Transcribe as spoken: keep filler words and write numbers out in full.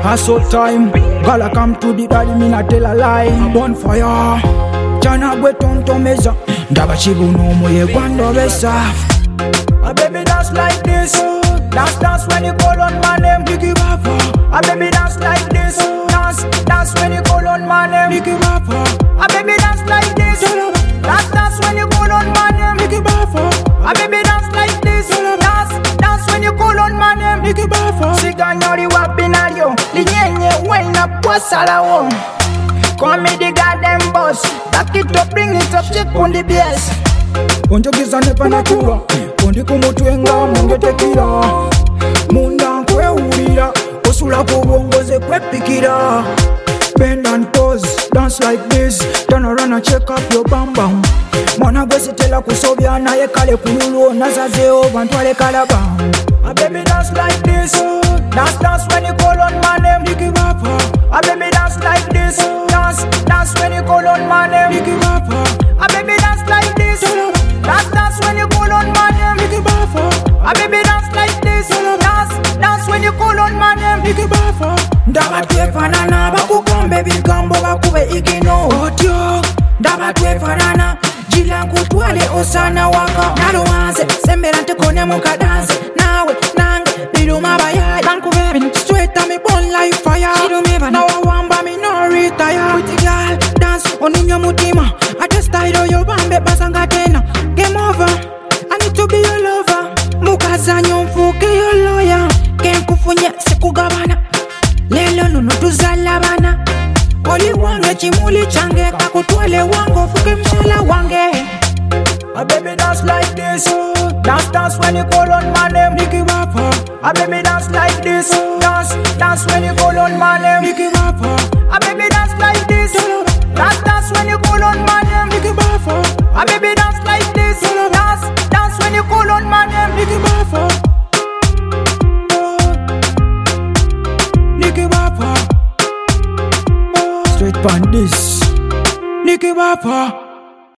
hustle time. Gala come to the body, me not tell a lie. Bonfire, Jana gwe tonto meza. Ndaba chibuno moye gwando besa. A baby dance like this. Dance, dance when you call on my name. Nicky Bapa. A baby dance like this. Dance, dance when you call on my name. Nicky Bapa. A baby dance like this. Dance, dance when you call on my name. Nicky Bapa. A baby dance like this. Dance, dance when you call on my name. Nicky Bapa. Siganyori wapinario. Linyenye wena kwa salawo. Call me the goddamn boss. Back it up, bring it up, check on the B S. Onjogiza nepa natura. Ondi kumutwenga mungetekira. Munda nkwe urira. Osula kubongoze kwepikira. Bend and pose, dance like this. Turn around and check up your bam bam. Mwana gwe sitela kusobya naye kale kululu. Nazazeo bantwale kalaba. A baby dance like this. Dance, dance when you call on my name. Nicky Bapa. A baby dance like this. Dance, dance when you call on my name. Nicky Bapa. A baby dance like this. Dance, dance when you call on my name. Nicky Bapa. A baby dance like this. Dance, dance when you call on my name. Nicky Bapa. Ndaba twefanana bakugambe bigambo bakube igino. Otyo ndaba twefanana jilangu twale osana waka. Naluwanze sembera ntekone mukadanse. Nawe nange biluma bayayi. Vancouver straight on me burn like fire. She don't ever now I want but me no retire. Pretty girl dance onunyo mutima. I just tired of your bambe basanga tena. Game over, I need to be your lover. Mukazanyo mfuke your lawyer. Kenkufunye sikugabana. Lelo nuno tuzalabana. Oli wange chimuli change. Kakutwale wango fuke mshala wange. A baby dance like this. Dance, dance when you call on my name. Nicky Bapa. A baby dance like this. Dance, dance when you call on my name. Nicky Bapa. A baby dance like this. Dance, dance when you call on my name. Nicky Bapa. A baby dance like this. Dance, dance when you call on my name. Nicky Bapa. Nicky Bapa. Straight on this. Nicky Bapa.